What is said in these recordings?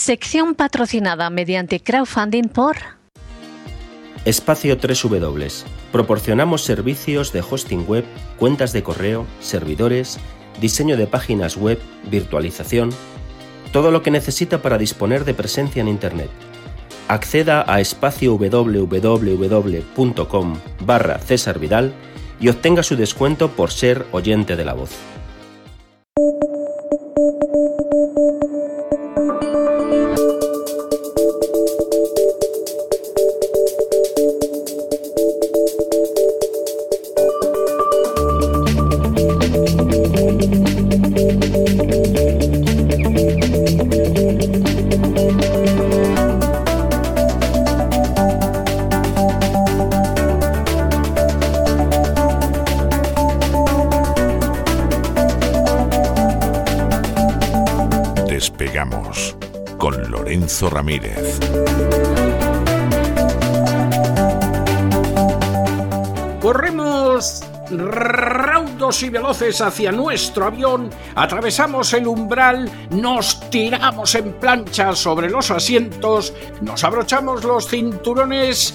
Sección patrocinada mediante crowdfunding por Espacio 3W. Proporcionamos servicios de hosting web, cuentas de correo, servidores, diseño de páginas web, virtualización, todo lo que necesita para disponer de presencia en Internet. Acceda a espacio.www.com/César Vidal y obtenga su descuento por ser oyente de La Voz. Despegamos con Lorenzo Ramírez. Corremos raudos y veloces hacia nuestro avión, atravesamos el umbral, nos tiramos en plancha sobre los asientos, nos abrochamos los cinturones,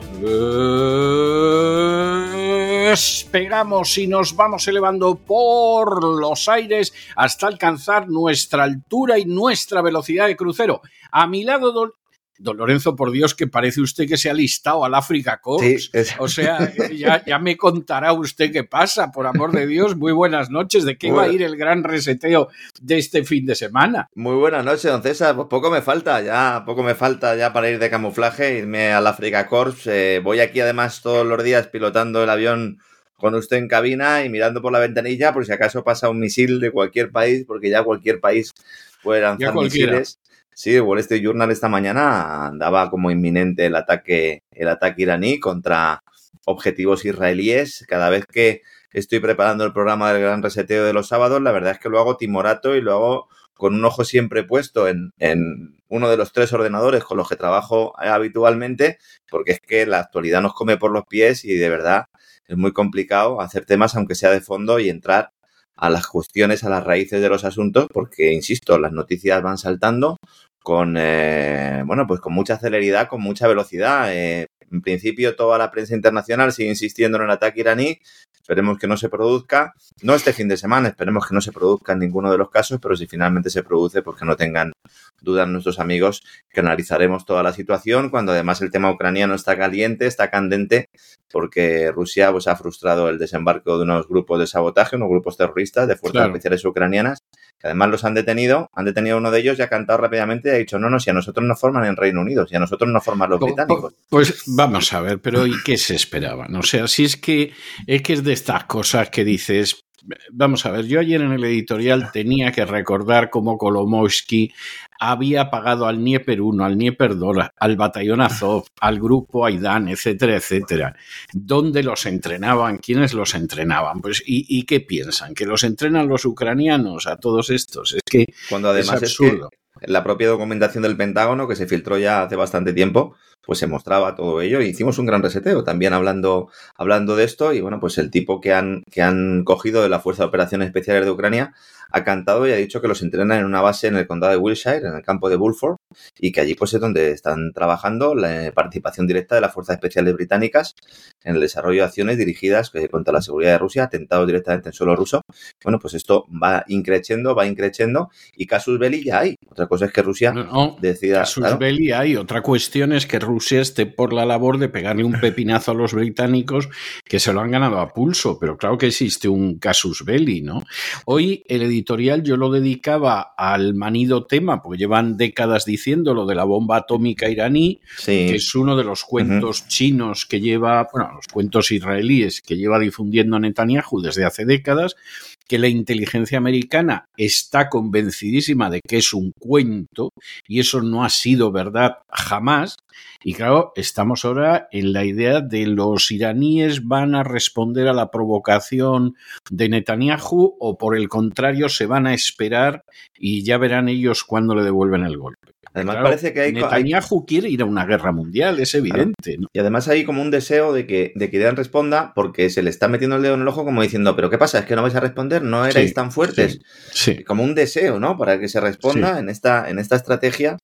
despegamos y nos vamos elevando por los aires hasta alcanzar nuestra altura y nuestra velocidad de crucero. A mi lado, don Lorenzo, por Dios, que parece usted que se ha listado al Africa Corps. Sí, o sea, ya me contará usted qué pasa, por amor de Dios. Muy buenas noches. ¿De qué va a ir el gran reseteo de este fin de semana? Muy buenas noches, don César. Pues poco me falta ya para ir de camuflaje, irme al Africa Corps. Voy aquí además todos los días pilotando el avión con usted en cabina y mirando por la ventanilla por si acaso pasa un misil de cualquier país, porque ya cualquier país puede lanzar misiles. Sí, el Wall Street Journal esta mañana daba como inminente el ataque iraní contra objetivos israelíes. Cada vez que estoy preparando el programa del Gran Reseteo de los sábados, la verdad es que lo hago timorato y lo hago con un ojo siempre puesto en uno de los 3 ordenadores con los que trabajo habitualmente, porque es que la actualidad nos come por los pies y de verdad es muy complicado hacer temas aunque sea de fondo y entrar a las cuestiones, a las raíces de los asuntos, porque, insisto, las noticias van saltando con mucha celeridad, con mucha velocidad. En principio, toda la prensa internacional sigue insistiendo en el ataque iraní. Esperemos que no se produzca, no este fin de semana, esperemos que no se produzca en ninguno de los casos, pero si finalmente se produce, pues que no tengan dudas nuestros amigos que analizaremos toda la situación, cuando además el tema ucraniano está caliente, está candente, porque Rusia pues ha frustrado el desembarco de unos grupos de sabotaje, unos grupos terroristas de fuerzas especiales ucranianas, que además los han detenido a uno de ellos y ha cantado rápidamente y ha dicho, no, si a nosotros nos forman en Reino Unido, si a nosotros nos forman los británicos. Pues vamos a ver, pero ¿y qué se esperaban? O sea, si es que es de estas cosas que dices, vamos a ver, yo ayer en el editorial tenía que recordar cómo Kolomoisky había pagado al Dnieper 1, al Dnieper 2, al batallón Azov, al grupo Aidán, etcétera, etcétera. ¿Dónde los entrenaban? ¿Quiénes los entrenaban? Pues, ¿y qué piensan? ¿Que los entrenan los ucranianos a todos estos? Es que cuando además es absurdo. Es que la propia documentación del Pentágono, que se filtró ya hace bastante tiempo, pues se mostraba todo ello y hicimos un gran reseteo también hablando de esto y bueno, pues el tipo que han cogido de la Fuerza de Operaciones Especiales de Ucrania ha cantado y ha dicho que los entrenan en una base en el condado de Wiltshire, en el campo de Bulford, y que allí pues es donde están trabajando la participación directa de las Fuerzas Especiales Británicas en el desarrollo de acciones dirigidas contra la seguridad de Rusia, atentados directamente en suelo ruso. Bueno, pues esto va increciendo y casus belli ya hay. Otra cosa es que Rusia decida... Casus belli hay. Otra cuestión es que Rusia esté por la labor de pegarle un pepinazo a los británicos que se lo han ganado a pulso, pero claro que existe un casus belli, ¿no? Hoy el editorial yo lo dedicaba al manido tema, porque llevan décadas diciendo lo de la bomba atómica iraní, que es uno de los cuentos chinos que lleva, los cuentos israelíes que lleva difundiendo Netanyahu desde hace décadas, que la inteligencia americana está convencidísima de que es un cuento y eso no ha sido verdad jamás. Y claro, estamos ahora en la idea de los iraníes van a responder a la provocación de Netanyahu o por el contrario se van a esperar y ya verán ellos cuándo le devuelven el golpe. Además parece que Netanyahu quiere ir a una guerra mundial, es evidente, ¿no? Y además hay como un deseo de que Irán responda porque se le está metiendo el dedo en el ojo como diciendo, ¿pero qué pasa? ¿Es que no vais a responder? ¿No erais tan fuertes? Sí. Como un deseo, ¿no? Para que se responda en esta estrategia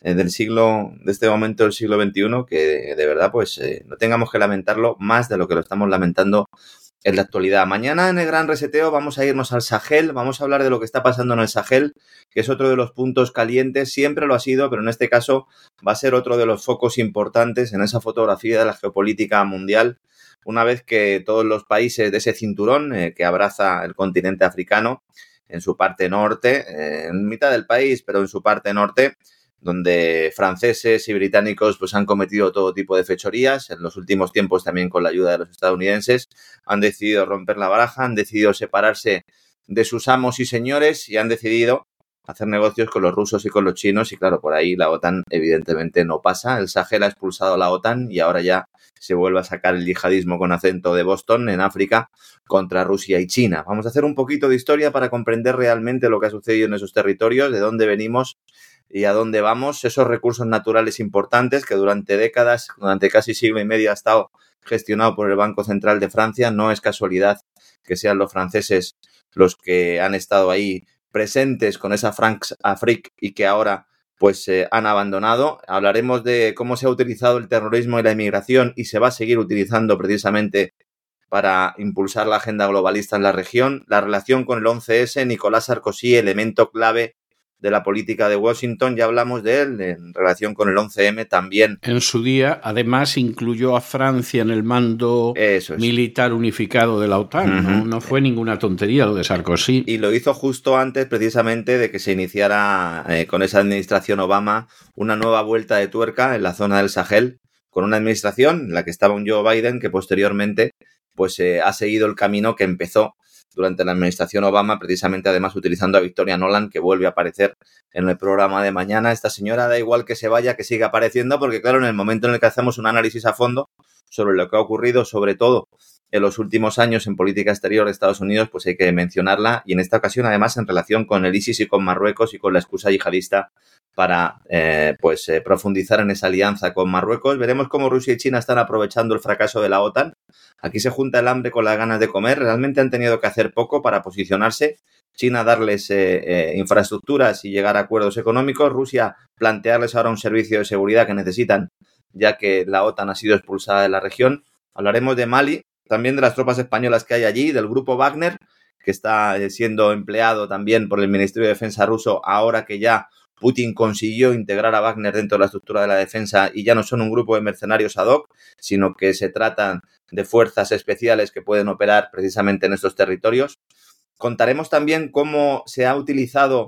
de este momento del siglo XXI, que de verdad pues no tengamos que lamentarlo más de lo que lo estamos lamentando en la actualidad. Mañana en el Gran Reseteo vamos a irnos al Sahel, vamos a hablar de lo que está pasando en el Sahel, que es otro de los puntos calientes, siempre lo ha sido, pero en este caso va a ser otro de los focos importantes en esa fotografía de la geopolítica mundial, una vez que todos los países de ese cinturón que abraza el continente africano, en su parte norte, en mitad del país, pero en su parte norte, donde franceses y británicos pues han cometido todo tipo de fechorías, en los últimos tiempos también con la ayuda de los estadounidenses, han decidido romper la baraja, han decidido separarse de sus amos y señores y han decidido hacer negocios con los rusos y con los chinos y claro, por ahí la OTAN evidentemente no pasa. El Sahel ha expulsado a la OTAN y ahora ya se vuelve a sacar el yihadismo con acento de Boston en África contra Rusia y China. Vamos a hacer un poquito de historia para comprender realmente lo que ha sucedido en esos territorios, de dónde venimos y a dónde vamos, esos recursos naturales importantes que durante décadas, durante casi siglo y medio ha estado gestionado por el Banco Central de Francia. No es casualidad que sean los franceses los que han estado ahí presentes con esa France-Afrique y que ahora pues han abandonado. Hablaremos de cómo se ha utilizado el terrorismo y la inmigración y se va a seguir utilizando precisamente para impulsar la agenda globalista en la región. La relación con el 11S, Nicolás Sarkozy, elemento clave de la política de Washington, ya hablamos de él en relación con el 11M también. En su día, además, incluyó a Francia en el mando militar unificado de la OTAN. No fue ninguna tontería lo de Sarkozy. Y lo hizo justo antes, precisamente, de que se iniciara con esa administración Obama una nueva vuelta de tuerca en la zona del Sahel, con una administración en la que estaba un Joe Biden que posteriormente pues ha seguido el camino que empezó durante la administración Obama, precisamente además utilizando a Victoria Nuland, que vuelve a aparecer en el programa de mañana. Esta señora da igual que se vaya, que siga apareciendo, porque claro, en el momento en el que hacemos un análisis a fondo sobre lo que ha ocurrido, sobre todo en los últimos años en política exterior de Estados Unidos, pues hay que mencionarla, y en esta ocasión además en relación con el ISIS y con Marruecos y con la excusa yihadista para profundizar en esa alianza con Marruecos. Veremos cómo Rusia y China están aprovechando el fracaso de la OTAN. Aquí se junta el hambre con las ganas de comer. Realmente han tenido que hacer poco para posicionarse. China darles infraestructuras y llegar a acuerdos económicos. Rusia plantearles ahora un servicio de seguridad que necesitan, ya que la OTAN ha sido expulsada de la región. Hablaremos de Mali, también de las tropas españolas que hay allí, del grupo Wagner, que está siendo empleado también por el Ministerio de Defensa ruso, ahora que ya Putin consiguió integrar a Wagner dentro de la estructura de la defensa y ya no son un grupo de mercenarios ad hoc, sino que se tratan de fuerzas especiales que pueden operar precisamente en estos territorios. Contaremos también cómo se ha utilizado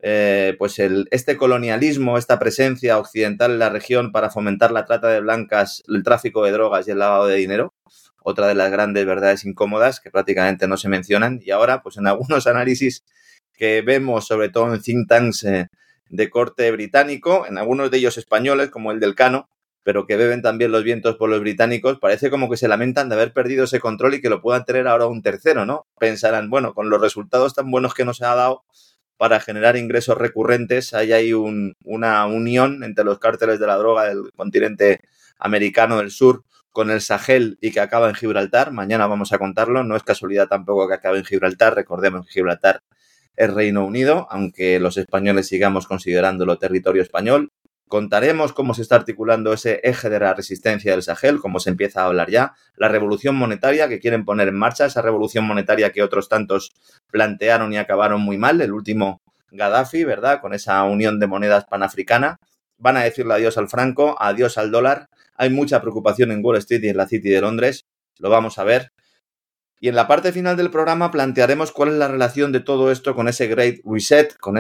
este colonialismo, esta presencia occidental en la región para fomentar la trata de blancas, el tráfico de drogas y el lavado de dinero. Otra de las grandes verdades incómodas que prácticamente no se mencionan. Y ahora, pues en algunos análisis que vemos, sobre todo en think tanks de corte británico, en algunos de ellos españoles, como el del Cano, pero que beben también los vientos por los británicos, parece como que se lamentan de haber perdido ese control y que lo puedan tener ahora un tercero, ¿no? Pensarán, bueno, con los resultados tan buenos que nos ha dado para generar ingresos recurrentes, hay ahí una unión entre los cárteles de la droga del continente americano del sur con el Sahel y que acaba en Gibraltar. Mañana vamos a contarlo, no es casualidad tampoco que acabe en Gibraltar, recordemos que Gibraltar es Reino Unido, aunque los españoles sigamos considerándolo territorio español. Contaremos cómo se está articulando ese eje de la resistencia del Sahel, cómo se empieza a hablar ya, la revolución monetaria que quieren poner en marcha, esa revolución monetaria que otros tantos plantearon y acabaron muy mal, el último Gaddafi, ¿verdad?, con esa unión de monedas panafricana. Van a decirle adiós al franco, adiós al dólar. Hay mucha preocupación en Wall Street y en la City de Londres, lo vamos a ver. Y en la parte final del programa plantearemos cuál es la relación de todo esto con ese Great Reset, con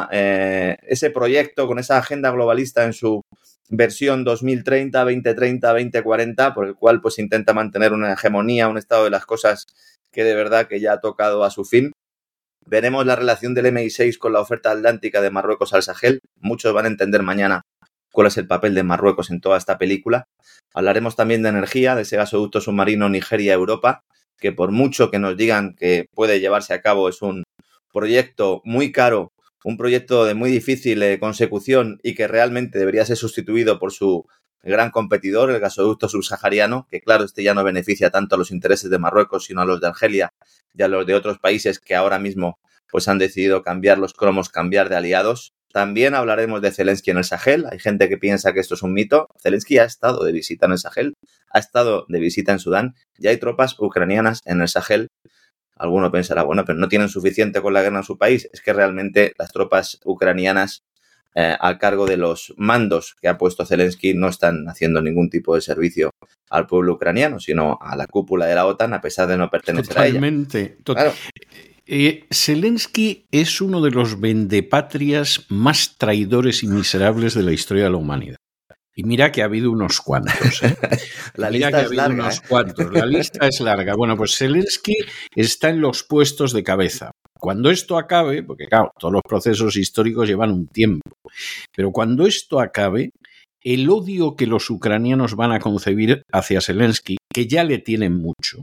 ese proyecto, con esa agenda globalista en su versión 2030, 2030, 2040, por el cual pues intenta mantener una hegemonía, un estado de las cosas que de verdad que ya ha tocado a su fin. Veremos la relación del MI6 con la oferta atlántica de Marruecos al Sahel. Muchos van a entender mañana cuál es el papel de Marruecos en toda esta película. Hablaremos también de energía, de ese gasoducto submarino Nigeria-Europa, que por mucho que nos digan que puede llevarse a cabo es un proyecto muy caro, un proyecto de muy difícil consecución y que realmente debería ser sustituido por su gran competidor, el gasoducto subsahariano, que claro, ya no beneficia tanto a los intereses de Marruecos, sino a los de Argelia y a los de otros países que ahora mismo pues han decidido cambiar los cromos, cambiar de aliados. También hablaremos de Zelensky en el Sahel. Hay gente que piensa que esto es un mito. Zelensky ha estado de visita en el Sahel, ha estado de visita en Sudán. Ya hay tropas ucranianas en el Sahel. Alguno pensará, bueno, pero no tienen suficiente con la guerra en su país. Es que realmente las tropas ucranianas a cargo de los mandos que ha puesto Zelensky no están haciendo ningún tipo de servicio al pueblo ucraniano, sino a la cúpula de la OTAN, a pesar de no pertenecer a ella. Claro. Zelensky es uno de los vendepatrias más traidores y miserables de la historia de la humanidad. Y mira que ha habido unos cuantos. La lista es larga. La lista es larga. Bueno, pues Zelensky está en los puestos de cabeza. Cuando esto acabe, porque claro, todos los procesos históricos llevan un tiempo, pero cuando esto acabe, el odio que los ucranianos van a concebir hacia Zelensky, que ya le tienen mucho,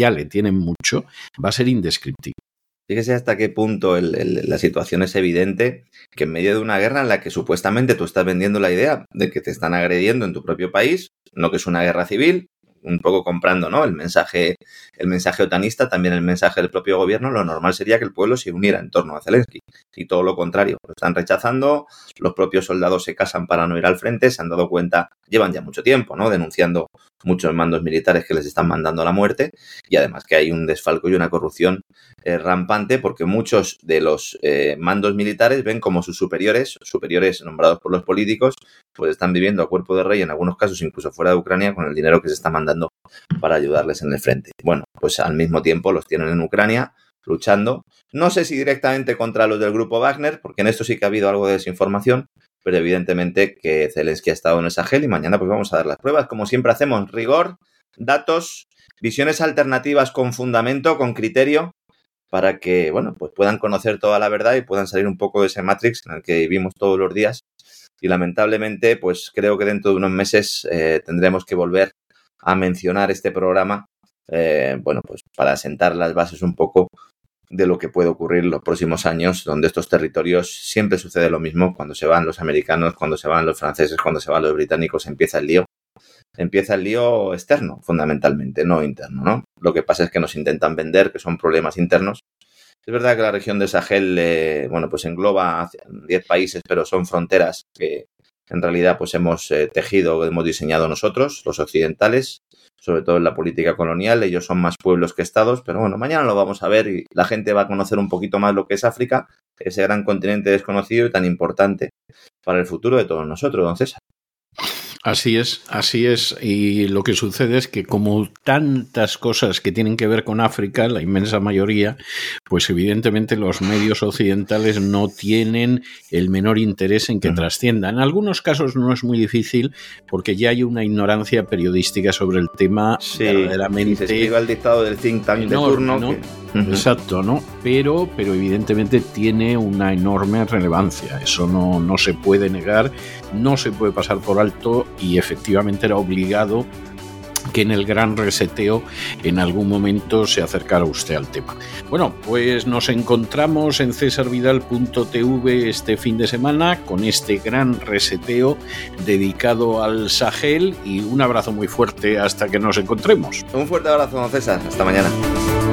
va a ser indescriptible. Fíjese hasta qué punto la situación es evidente, que en medio de una guerra en la que supuestamente tú estás vendiendo la idea de que te están agrediendo en tu propio país, no que es una guerra civil, un poco comprando, ¿no?, el mensaje otanista, también el mensaje del propio gobierno, lo normal sería que el pueblo se uniera en torno a Zelensky. Y todo lo contrario, lo están rechazando, los propios soldados se casan para no ir al frente, se han dado cuenta, llevan ya mucho tiempo, ¿no?, denunciando muchos mandos militares que les están mandando a la muerte, y además que hay un desfalco y una corrupción rampante, porque muchos de los mandos militares ven como sus superiores nombrados por los políticos, pues están viviendo a cuerpo de rey, en algunos casos incluso fuera de Ucrania, con el dinero que se está mandando para ayudarles en el frente. Bueno, pues al mismo tiempo los tienen en Ucrania luchando, no sé si directamente contra los del grupo Wagner, porque en esto sí que ha habido algo de desinformación, pero evidentemente que Zelensky ha estado en el Sahel y mañana pues vamos a dar las pruebas, como siempre hacemos, rigor, datos, visiones alternativas con fundamento, con criterio, para que, bueno, pues puedan conocer toda la verdad y puedan salir un poco de ese Matrix en el que vivimos todos los días. Y lamentablemente, pues creo que dentro de unos meses tendremos que volver a mencionar este programa, bueno, pues para sentar las bases un poco de lo que puede ocurrir en los próximos años, donde estos territorios siempre sucede lo mismo. Cuando se van los americanos, cuando se van los franceses, cuando se van los británicos, empieza el lío. Empieza el lío externo, fundamentalmente, no interno, ¿no? Lo que pasa es que nos intentan vender que son problemas internos. Es verdad que la región del Sahel, bueno, pues engloba 10 países, pero son fronteras que en realidad pues hemos tejido, hemos diseñado nosotros, los occidentales, sobre todo en la política colonial. Ellos son más pueblos que estados, pero bueno, mañana lo vamos a ver y la gente va a conocer un poquito más lo que es África, ese gran continente desconocido y tan importante para el futuro de todos nosotros, don César. Así es, y lo que sucede es que como tantas cosas que tienen que ver con África, la inmensa mayoría, pues evidentemente los medios occidentales no tienen el menor interés en que trascienda. En algunos casos no es muy difícil porque ya hay una ignorancia periodística sobre el tema verdaderamente. Se escribe al dictado del think tank de turno. ¿no? Exacto, ¿no? Pero evidentemente tiene una enorme relevancia. Eso no se puede negar, no se puede pasar por alto y efectivamente era obligado que en el gran reseteo en algún momento se acercara usted al tema. Bueno, pues nos encontramos en cesarvidal.tv este fin de semana con este gran reseteo dedicado al Sahel y un abrazo muy fuerte hasta que nos encontremos. Un fuerte abrazo, don César. Hasta mañana.